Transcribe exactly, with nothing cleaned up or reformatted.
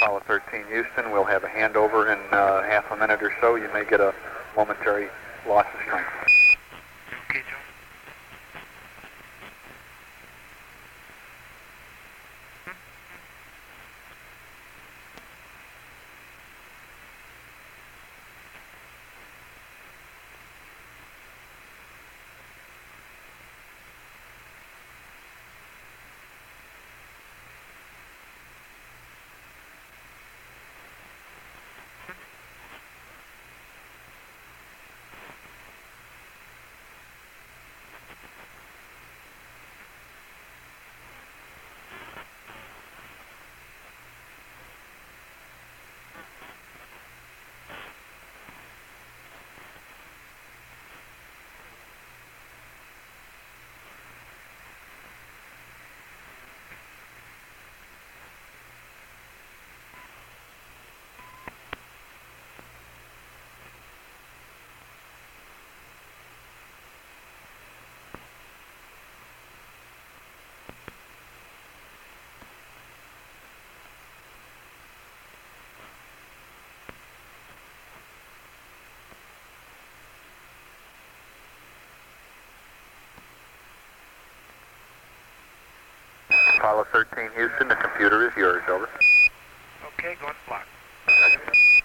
Apollo thirteen, Houston, we'll have a handover in uh, half a minute or so. You may get a momentary loss of strength. Okay, Joe. Apollo thirteen, Houston, the computer is yours, over. Okay, go on block. Roger.